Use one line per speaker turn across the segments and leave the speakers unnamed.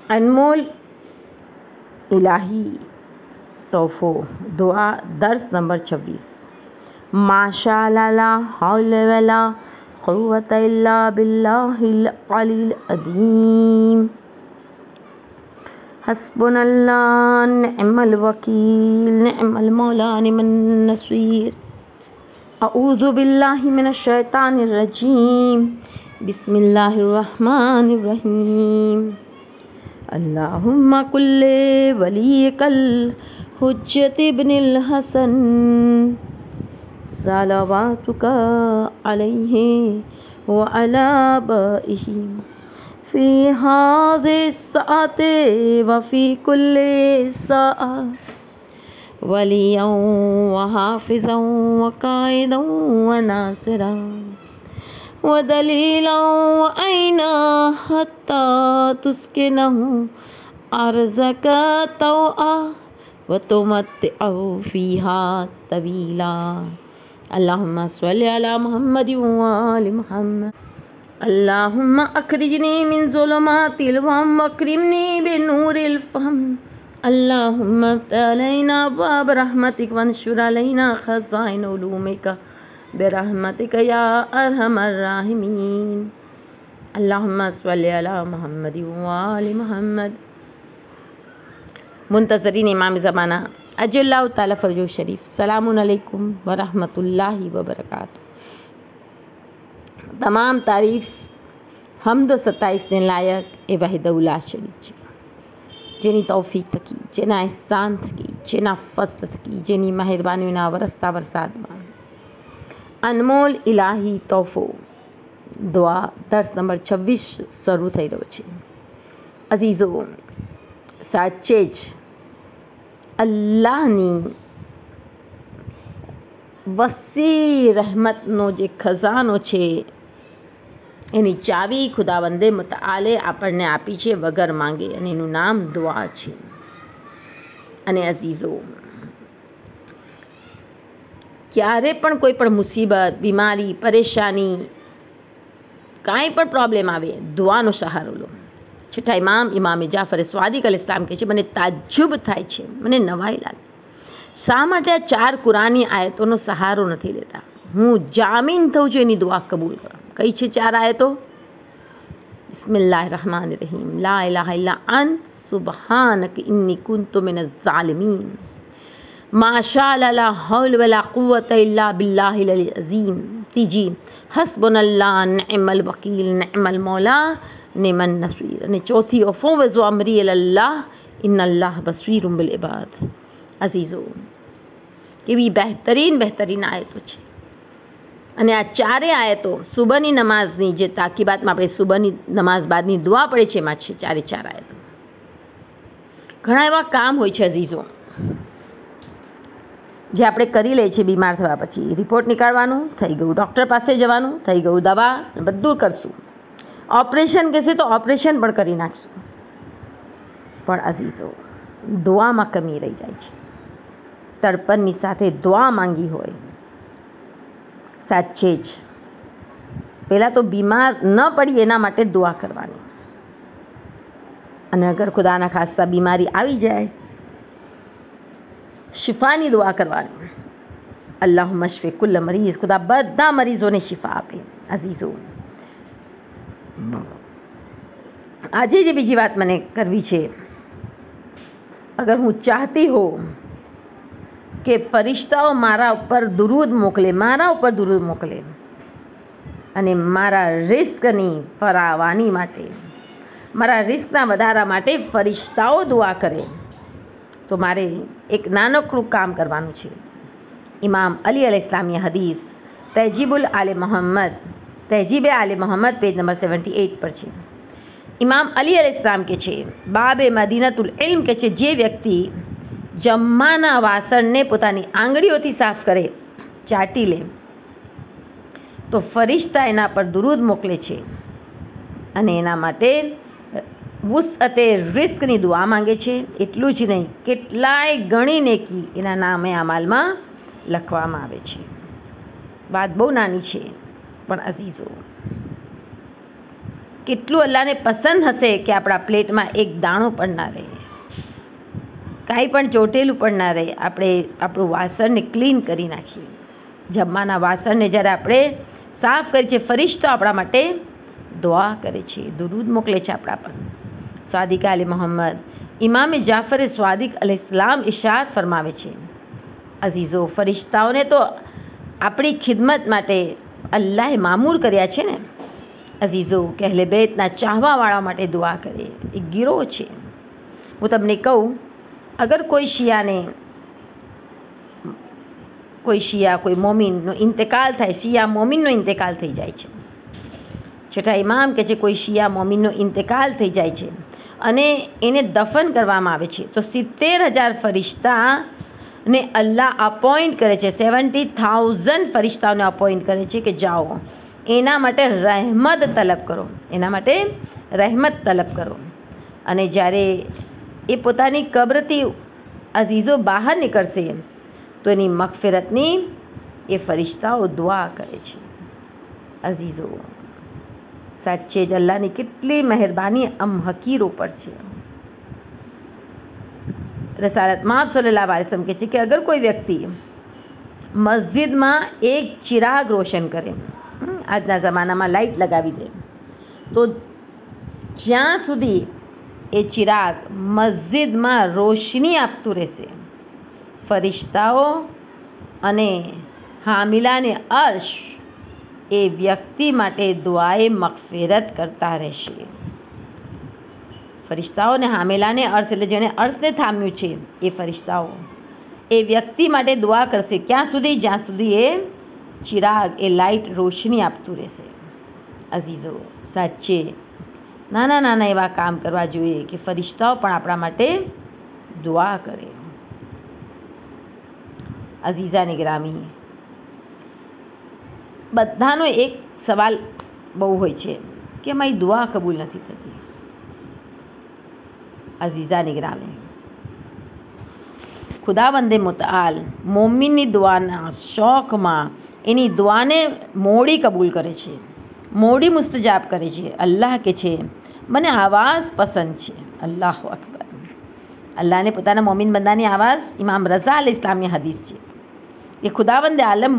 अनमोल इलाही तोहफो दुआ दर्स नंबर 26। माशाअल्लाह ला हौल वला कुव्वत इल्ला बिल्लाहिल अलील अज़ीम। हस्बुनल्लाह निअमल वकील निअमल मौला निअमन नसीर। अऊज़ु बिल्लाहि मिनश शैतानिर रजीम। बिस्मिल्लाहिर रहमानिर रहीम। अल्लाहुम्मा कुल्ले वलियकल हुज्जत इब्निल हसन सलावातुका अलैहि व अला आबाइहि फी हाज़िहि स्साअति व फी कुल्लि साअ वलिय्यन व हाफ़िज़न व काइदन व नासिरा व दलीलन व ऐना हत्ता तुस्किनहु अर्ज़का तौआ व तुमत्तिअहु फ़ीहा तवीला। अल्लाहुम्मा स्वल्लि अला मुहम्मद व आलि मुहम्मद। अल्लाहुम्मा अख़रिजनी मिन ज़ुलुमातिल वहम वअक्रिमनी बिनूरिल फ़हम। अल्लाहुम्मा इफ़्तह अलैना अब्वाब रहमतिक वंशुर अलैना ख़ज़ाइन उलूमिक बिरहमतिक या अरहमर राहिमीन। अल्लाहुम्मा स्वल्लि अला मुहम्मद व आलि मुहम्मद। मुंतज़रीन इमाम ज़माना अजल्लाहु ताला फ़रजो शरीफ सलामुन अलैकुम व रहमतुल्लाहि व बरकातुहू। तमाम तारीफ़ हम्द सताइसने लायक ए वहदहुल्ला शरीफ છે, જેની તૌફીક થકી, જેના એહસાન થકી, જેના ફઝલ થકી, જેની મહેરબાનીઓના વરસતા વરસાદમાં અનમોલ ઇલાહી તોહફો દુઆ દર્સ નંબર 26 શરૂ થઈ રહ્યો છે। અઝીઝો, સાચે જ અલ્લાહની વસી રહેમતનો જે ખજાનો છે એની ચાવી ખુદાવંદે મુતઆલે આપણને આપી છે વગર માંગે, અને એનું નામ દુઆ છે। અને અઝીઝો, ક્યારે પણ કોઈ પણ મુસીબત, બીમારી, પરેશાની, કાંઈ પણ પ્રોબ્લેમ આવે, દુઆનો સહારો લો। છઠ્ઠા ઇમામ જાફર સ્વાદિક અલ ઇસ્લામ કહે છે, મને તાજ્જુબ થાય છે, મને નવાઈ લાગે, શા માટે આ 4 કુરાની આયતોનો સહારો નથી લેતા? હું જામીન થઉં છું એની દુઆ કબૂલ કરો। કઈ છે 4 આયતો? બિસ્મિલ્લાહિર रहमानिर रहीम। ला इलाहा इल्ला अंत सुब्हानक इन्नी कुन्तु मिनज़ ज़ालिमीन। माशाअल्लाह ला हौल वला कुव्वत इल्ला बिल्लाहिल अज़ीम। तीजी हस्बुनल्लाह निअमल वकील निअमल मौला निअमन नसीर। અને ચોથી અફૌઝુ અમરી અલલ્લાહ ઇન્નલ્લાહ બસીરુમ બિલ ઇબાદ। અઝીઝો, કેવી બહેતરીન આયતો છે। અને આ 4 આયતો સુબહની નમાઝની જે તાકીબાતમાં આપણે સુબહની નમાઝ બાદની દુઆ પડે છે એમાં છે 4 આયતો। ઘણા એવા કામ હોય છે અઝીઝો જે આપણે કરી લઈએ છીએ બીમાર થવા પછી। રિપોર્ટ નીકાળવાનું થઈ ગયું, ડૉક્ટર પાસે જવાનું થઈ ગયું, દવા બધું કરશું, ઓપરેશન કહેશે તો ઓપરેશન પણ કરી નાખશું, પણ અઝીઝો દુઆમાં કમી રહી જાય છે। તડપણની સાથે દુઆ માંગી હોય, સાચે જ પહેલાં તો બીમાર ન પડીએ એના માટે દુઆ કરવાની, અને અગર ખુદાના ખાસ્તા બીમારી આવી જાય, શિફાની દુઆ કરવાની। અલ્લાહુમ્મા શફી કુલ્લ મરીઝ, ખુદા બધા મરીઝોને શિફા આપે। અઝીઝો, આજે જે બીજી વાત મને કરવી છે, અગર હું ચાહતી હોઉં કે ફરિશ્તાઓ મારા ઉપર દુરૂદ મોકલે અને મારા રિસ્કની ફરાવાની માટે, મારા રિસ્કના વધારા માટે ફરિશ્તાઓ દુઆ કરે, તો મારે એક નાનકડું કામ કરવાનું છે। ઇમામ અલી અલ ઇસ્લામી હદીસ તહેજીબે આલે મોહમ્મદ પેજ નંબર 78 પર છે। ઇમામ અલી અલ ઇસ્લામ કે છે, બાબે મદીનતુલ ઇલ્મ કે છે, જે વ્યક્તિ જમવાના વાસણને પોતાની આંગળીઓથી સાફ કરે, ચાટી લે, તો ફરિશ્તા એના પર દુરૂદ મોકલે છે અને એના માટે વુસઅતે રિસ્કની દુઆ માંગે છે। એટલું જ નહીં, કેટલાય ગણી નેકી એના નામે અમલમાં લખવામાં આવે છે। વાત બહુ નાની છે, પણ અઝીઝો કેટલું અલ્લાહને પસંદ હશે કે આપણા પ્લેટમાં એક દાણો પણ ના રહે, કાંઈ પણ ચોટેલું પણ ના રહે. આપણે આપણું વાસણને ક્લીન કરી નાખીએ. જમવાના વાસણને જ્યારે આપણે સાફ કરીએ છીએ, ફરિશ્તો આપણા માટે દુઆ કરે છે, દુરૂદ મોકલે છે આપણા પર. સ્વાદિક આલે મોહમ્મદ ઇમામે જાફર સ્વાદિક અલૈહિસ્સલામ ઇરશાદ ફરમાવે છે, અઝીઝો, ફરિશ્તાઓને તો આપણી ખિદમત માટે અલ્લાહે મામૂર કર્યા છે ને. અઝીઝો, કે અહલે બેતના ચાહવાવાળા માટે દુઆ કરે, એક ગીરોહ છે. હું તમને કહું, અગર કોઈ શિયા કોઈ મોમિનનો ઇન્તકાલ થાય, શિયા મોમિનનો ઇન્તકાલ થઈ જાય છે. છઠ્ઠા ઇમામ કહે છે, કોઈ શિયા મોમિનનો ઇન્તકાલ થઈ જાય છે અને એને દફન કરવામાં આવે છે તો 70,000 ફરિશ્તાને અલ્લાહ અપોઇન્ટ કરે છે, 70,000 ફરિશ્તાઓને અપોઇન્ટ કરે છે કે જાઓ એના માટે રહેમત તલબ કરો, એના માટે રહેમત તલબ કરો. અને જ્યારે એ પોતાની કબ્રથી અઝીઝો બહાર નીકળશે તો એની મગફિરતની એ ફરિશ્તાઓ દુઆ કરે છે. અઝીઝો, સાચે જ અલ્લાહની કેટલી મહેરબાની હકીરો પર છે. રસાલત માફ સલ્લલ્લાહુ અલૈહિ વસલ્લમ કહે છે કે અગર કોઈ વ્યક્તિ મસ્જિદમાં એક ચિરાગ રોશન કરે, આજના જમાનામાં લાઇટ લગાવી દે, તો જ્યાં સુધી એ ચિરાગ મસ્જિદમાં રોશની આપતું રહેશે, ફરિશ્તાઓ અને હામિલાને અર્શ એ વ્યક્તિ માટે દુઆએ મગફિરત કરતા રહેશે. ફરિશ્તાઓ અને હામિલાને અર્શ એટલે જેણે અર્શને થામ્યું છે એ ફરિશ્તાઓ એ વ્યક્તિ માટે દુઆ કરશે, ક્યાં સુધી? જ્યાં સુધી એ ચિરાગ, એ લાઇટ રોશની આપતું રહેશે. અઝીઝો, સાચે નાના નાના એવા કામ કરવા જોઈએ કે ફરિશ્તાઓ પણ આપણા માટે દુઆ કરે. અઝીઝાની ગ્રામી, બધાનો એક સવાલ બહુ હોય છે કે મારી દુઆ કબૂલ નથી થતી. અઝીઝાની ગ્રામી, ખુદાવંદે મુતઆલ મોમિનની દુઆના શોખમાં એની દુઆને મોડી કબૂલ કરે છે, મોડી મુસ્તજાબ કરે છે. અલ્લાહ કે છે મને આવાજ પસંદ છે. અલ્લાહુ અકબર. અલ્લાહને પોતાના મોમિન બંદાની આવાજ, ઇમામ રઝા અલૈહિસ્સલામની હદીસ છે કે ખુદાવંદે આલમ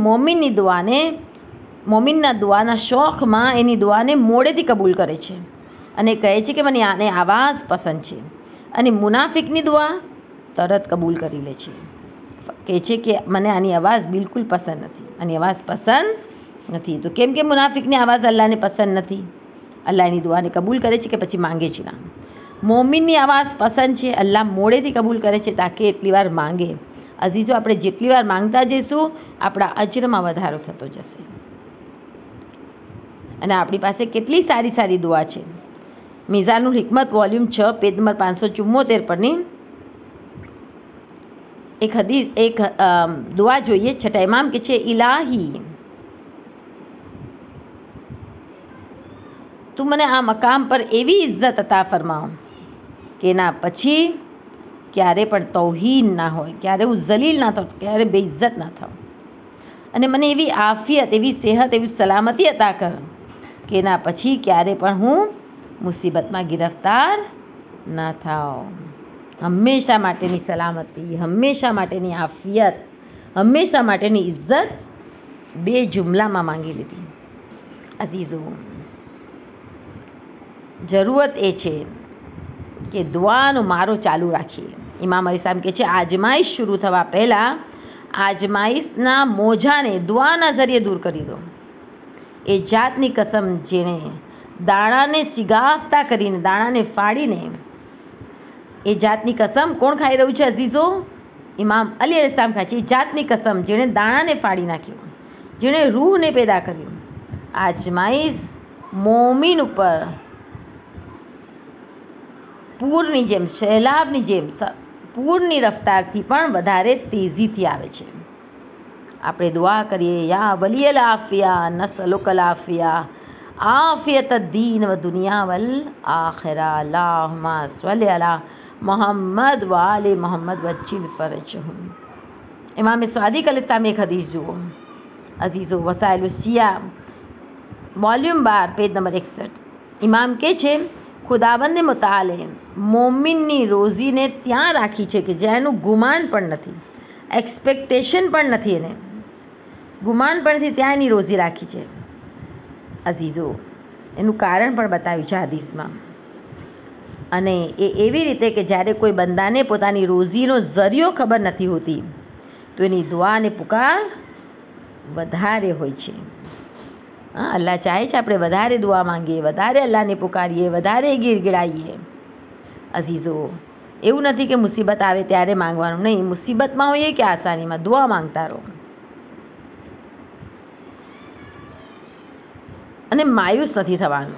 મોમિનના દુઆના શોખમાં એની દુઆને મોડેથી કબૂલ કરે છે અને કહે છે કે મને આને આવાજ પસંદ છે. અને મુનાફિકની દુઆ તરત કબૂલ કરી લે છે, કહે છે કે મને આની અવાજ બિલકુલ પસંદ નથી, આની અવાજ પસંદ નથી. તો કેમ કે મુનાફિકની અવાજ અલ્લાહને પસંદ નથી, અલ્લાહ એની દુઆને કબૂલ કરે છે કે પછી માંગે છે ના? મોમિનની અવાજ પસંદ છે, અલ્લાહ મોડેથી કબૂલ કરે છે તાકે એટલી વાર માંગે. અઝીઝો, આપણે જેટલી વાર માંગતા જઈશું આપણા અજરમાં વધારો થતો જશે. અને આપણી પાસે કેટલી સારી સારી દુઆ છે. Mizanul Hikmat volume 6 page number 574 પરની એક દુઆ જોઈએ. છઠ્ઠા ઇમામ કે છે, ઇલાહી તું મને આ મકામ પર એવી ઇજ્જત અતા ફરમાવ કે એના પછી ક્યારે પણ તૌહીન ના હોય, ક્યારે હું જલીલ ના થાઉં, ક્યારે બેઇજ્જત ના થાઉં. અને મને એવી આફિયત, એવી સેહત, એવી સલામતી અતા કર કે એના પછી ક્યારે પણ હું મુસીબતમાં ગિરફ્તાર ના થાઉં. હંમેશા માટેની સલામતી, હંમેશા માટેની આફિયત, હંમેશા માટેની ઇજ્જત બે જુમલામાં માંગી લીધી. અઝીઝો, જરૂરત એ છે કે દુઆનો મારો ચાલુ રાખીએ. ઇમામ અલી સાહેબ કહે છે, આજમાઈશ શરૂ થવા પહેલાં આજમાઈશના મોજાને દુઆના જરીએ દૂર કરી દો. એ જાતની કસમ જેણે દાણાને સિગાફતા કરીને, દાણાને ફાડીને, એ જાતની કસમ કોણ ખાઈ રહ્યું છે અઝીઝો? ઇમામ અલી અલૈહિસ્સલામ ખાય છે. એ જાતની કસમ જેણે દાણાને ફાડી નાખ્યું, જેણે રૂહને પેદા કર્યું. આજમાઈશ મોમિન ઉપર પૂરની જેમ, સહેલાબની જેમ, પૂરની રફતારથી પણ વધારે તેજીથી આવે છે. આપણે દુઆ કરીએ, યા વલીયલ આફિયા નસલુકલ આફિયા આફિયત દીન વ દુનિયા વલ આખિરા અલ્લાहुम्मा સલ્લી અલા મોહમ્મદ વ આલે મોહમ્મદ વજ્જિલ ફરજહુમ. ઇમામ સ્વાદિક અલૈહિસ્સલામ એક હદીસ જુઓ અઝીઝો. Wasail Shia volume 12 page number 61. ઇમામ કહે છે ખુદાબંદે મુતાલે મોમિનની રોઝીને ત્યાં રાખી છે કે જ્યાં એનું ગુમાન પણ નથી, એક્સપેક્ટેશન પણ નથી, એને ગુમાન પણ નથી, ત્યાં એની રોઝી રાખી છે. અઝીઝો, એનું કારણ પણ બતાવ્યું છે હદીસમાં. અને એ એવી રીતે કે જ્યારે કોઈ બંદાને પોતાની રોઝીનો ઝરિયો ખબર નથી હોતી તો એની દુઆ અને પુકાર વધારે હોય છે. અલ્લાહ ચાહે છે આપણે વધારે દુઆ માંગીએ, વધારે અલ્લાહને પુકારીએ, વધારે ગીડગીડાઈએ. અઝીઝો, એવું નથી કે મુસીબત આવે ત્યારે માંગવાનું, નહીં. મુસીબતમાં હોઈએ કે આસાનીમાં દુઆ માંગતા રહો. અને માયુસ નથી થવાનું.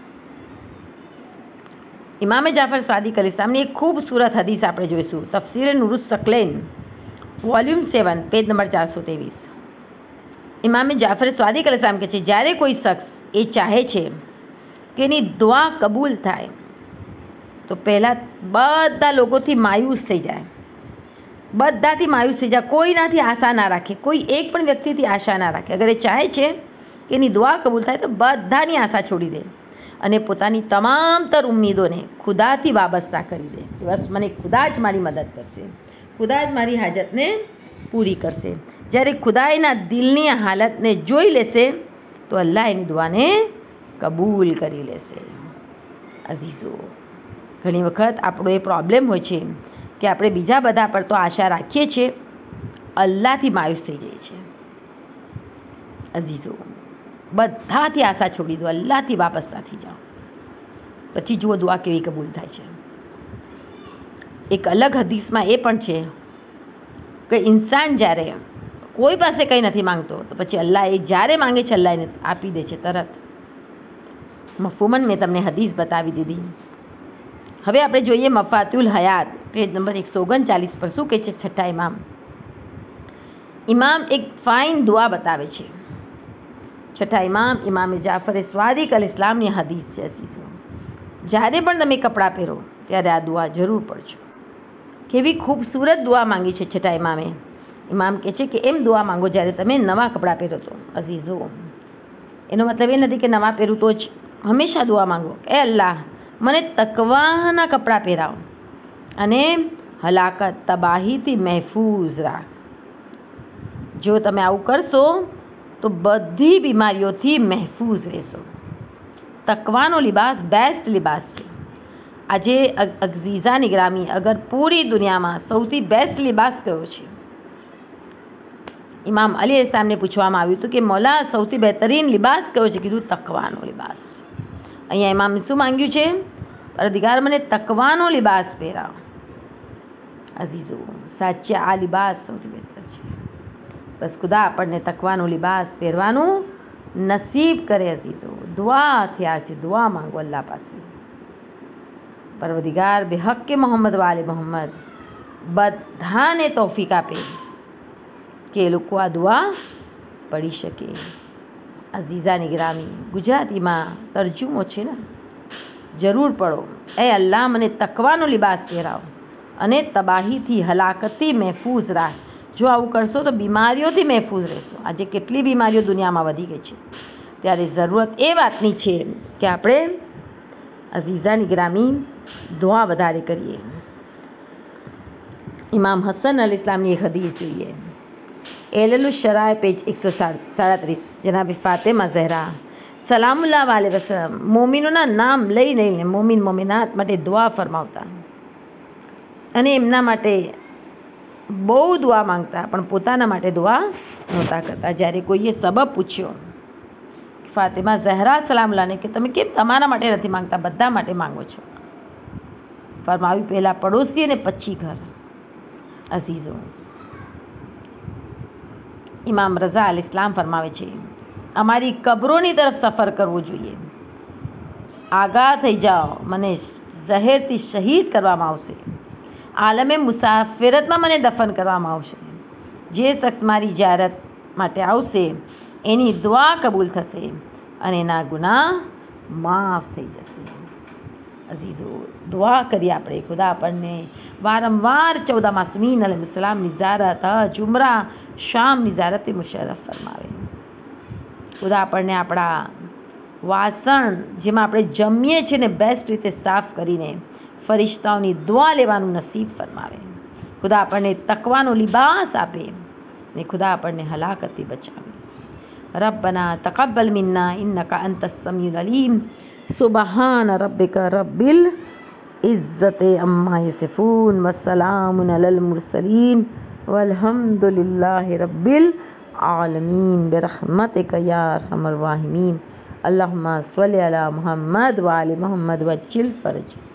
ઇમામે જાફર સાદિક અલીસલામની એક ખૂબસૂરત હદીસ આપણે જોઈશું. Tafseer Noorus Saqlain volume 7 page number 423. ઇમામે જાફર સાદિક અલીસલામ કહે છે જ્યારે કોઈ શખ્સ એ ચાહે છે કે એની દુઆ કબૂલ થાય તો પહેલાં બધા લોકોથી માયુસ થઈ જાય, બધાથી માયુસ થઈ જાય, કોઈનાથી આશા ના રાખે, કોઈ એક પણ વ્યક્તિથી આશા ના રાખે. અગર એ ચાહે છે કે એની દુઆ કબૂલ થાય તો બધાની આશા છોડી દે અને પોતાની તમામ ઉમ્મીદોને ખુદાથી વાબસ્તા કરી દે. બસ મને ખુદા જ મારી મદદ કરશે, ખુદા જ મારી હાજતને પૂરી કરશે. જ્યારે ખુદા એના દિલની હાલતને જોઈ લેશે તો અલ્લાહ એની દુઆને કબૂલ કરી લેશે. અઝીઝો, ઘણી વખત આપણો એ પ્રોબ્લેમ હોય છે કે આપણે બીજા બધા પર તો આશા રાખીએ છીએ, અલ્લાહથી માયુસ થઈ જઈએ છીએ. અઝીઝો, બધાથી આશા છોડી દો, અલ્લાહથી વાપસતા થઈ જાઓ, પછી જુઓ દુઆ કેવી કબૂલ થાય છે. એક અલગ હદીસમાં એ પણ છે કે ઇન્સાન જ્યારે કોઈ પાસે કંઈ નથી માંગતો તો પછી અલ્લાહ એ જ્યારે માંગે છે અલ્લાહ એને આપી દે છે તરત. મફહૂમન મેં તમને હદીસ બતાવી દીધી. હવે આપણે જોઈએ મફાતુલ હયાત પેજ નંબર 139 પર શું કહે છે છઠ્ઠા ઇમામ. ઇમામ એક ફાઇન દુઆ બતાવે છે. છઠ્ઠા ઇમામ ઇમામે જાફર સાદિક અલીસલામની હદીસ છે. જ્યારે પણ તમે કપડાં પહેરો ત્યારે આ દુઆ જરૂર પડજો. કેવી ખૂબસૂરત દુઆ માંગી છે છઠ્ઠા ઇમામે. ઇમામ કહે છે કે એમ દુઆ માંગો જ્યારે તમે નવા કપડાં પહેરો તો. અઝીઝો, એનો મતલબ એ નથી કે નવા પહેરું તો જ હંમેશા દુઆ માંગો એ અલ્લાહ મને તકવાના કપડાં પહેરાવો અને હલાકત તબાહીથી મહેફૂઝ રાખ. જો તમે આવું કરશો તો બધી બીમારીઓથી મહેફૂઝ રહેશો. તકવાનો લિબાસ બેસ્ટ લિબાસ છે. આજે અઝીઝા નિગરામી, અગર પૂરી દુનિયામાં સૌથી બેસ્ટ લિબાસ કયો છે? ઇમામ અલી અલીસલામને પૂછવામાં આવ્યું હતું કે મૌલા સૌથી બહેતરીન લિબાસ કયો છે? કીધું તકવાનો લિબાસ. અહીંયા ઇમામે શું માંગ્યું છે? પરદિગાર મને તકવાનો લિબાસ પહેરાવો. અઝીઝો, સાચે આ લિબાસ સૌથી બહેતર છે. બસ ખુદા આપણને તકવાનો લિબાસ પહેરવાનું નસીબ કરે. અઝીઝો, દુઆ થયા છે, દુઆ માંગો અલ્લાહ પાસે. પરવદિગાર બેહક્કે મોહમ્મદ વાલે મોહમ્મદ બધાને તૌફીક આપે કે એ લોકો આ દુઆ પડી શકે. અઝીઝાની ગ્રામી ગુજરાતીમાં તરજુમો છે ને, જરૂર પડો. એ અલ્લાહ મને તકવાનો લિબાસ પહેરાવો અને તબાહીથી હલાકતથી મહેફૂઝ રાખ. જો આવું કરશો તો બીમારીઓથી મહેફૂઝ રહેશો. આજે કેટલી બીમારીઓ દુનિયામાં વધી ગઈ છે, ત્યારે જરૂરત એ વાતની છે કે આપણે અઝીઝાની ગ્રામી દુઆ વધારે કરીએ. ઇમામ હસન અલી ઇસ્લામની એક હદીસ જોઈએ. એલલુ શરાય પેજ 137. જનાબી ફાતેમા ઝહરા સલામુલ્લાહ વાલે વસલમ મોમિનોના નામ લઈ લઈને મોમિન મોમિનાત માટે દુઆ ફરમાવતા અને એમના માટે બહુ દુઆ માંગતા, પણ પોતાના માટે દુઆ નહોતા કરતા. જ્યારે કોઈએ સબબ પૂછ્યો ફાતિમા ઝહરા સલામુલ્લાહને કે તમે કેમ તમારા માટે નથી માંગતા, બધા માટે માંગો છો? ફરમાવ્યું પહેલાં પડોશી અને પછી ઘર. અઝીઝો, ઇમામ રઝા અલ ઇસ્લામ ફરમાવે છે અમારી કબરોની તરફ સફર કરવું જોઈએ. આગાહ થઈ જાઓ, મને ઝહેરથી શહીદ કરવામાં આવશે. આલમે મુસાફિરતમાં મને દફન કરવામાં આવશે. જે શખ્સ મારી જિયારત માટે આવશે એની દુઆ કબૂલ થશે અને એના ગુનાહ માફ થઈ જશે. અઝીઝો, દુઆ કરીએ આપણે ખુદા આપણને વારંવાર 14 માસૂમીન અલૈહિસ્સલામની ઝિયારત, હજ, ઉમરા, શામની ઝિયારતે મુશર્રફ ફરમાવે. ખુદા આપણને આપણા વાસણ જેમાં આપણે જમીએ છીએ ને બેસ્ટ રીતે સાફ કરીને ફરિશ્તાઓની દુઆ લેવાનું નસીબ ફરમાવે. ખુદા આપણને તકવાનો લિબાસ આપે ને ખુદા આપણને હલાકતથી બચાવે. ربنا تقبل منا إنك أنت السميع العليم سبحان ربك رب العزة عما يصفون وسلام على المرسلين والحمد لله رب العالمين برحمتك يا أرحم الراحمين. اللهم صل على محمد وعلى محمد وعجل فرج.